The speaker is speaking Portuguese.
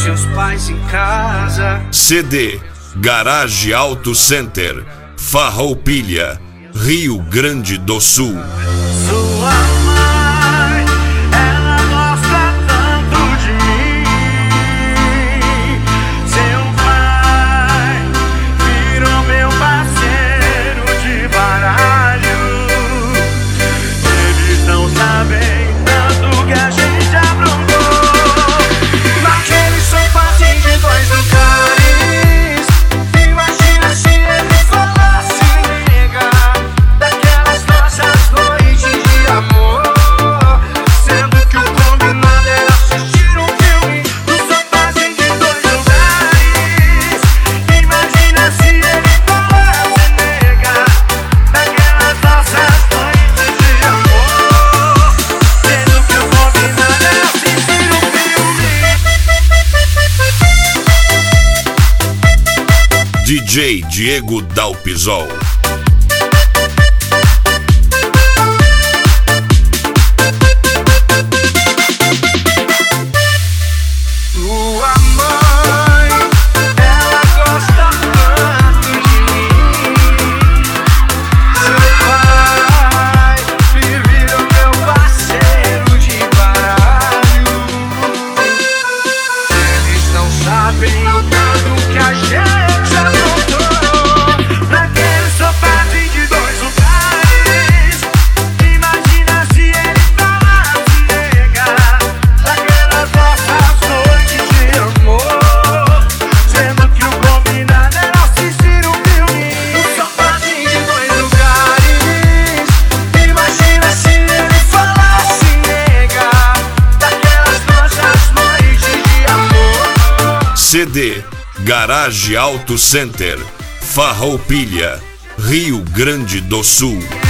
seus pais em casa. CD Garage Auto Center, Farroupilha, Rio Grande do Sul. Sua mãe, ela gosta tanto de mim. Seu pai virou meu parceiro de baralho. Eles não sabem tanto que a gente aprontou naquele sofazinho de 2 lugares. Imagina se ele falasse, nega, daquelas nossas noites de amor. Sendo que o combinado era assistir um filme no sofazinho de 2 lugares. Imagina se ele falasse, nega, daquelas nossas noites de amor. Sendo que o combinado era assistir um filme. DJ Diego Dalpisol. Sua mãe, ela gosta tanto de mim. Seu pai virou meu parceiro de baralho. Eles não sabem o tanto que a gente aprontou naquele sofazinho de 2 lugares. Imagina se ele falasse, nega, daquelas nossas noites de amor. Sendo que o combinado era assistir um filme no sofazinho de 2 lugares. Imagina se ele falasse, nega, daquelas nossas noites de amor. CD Garage Auto Center, Farroupilha, Rio Grande do Sul.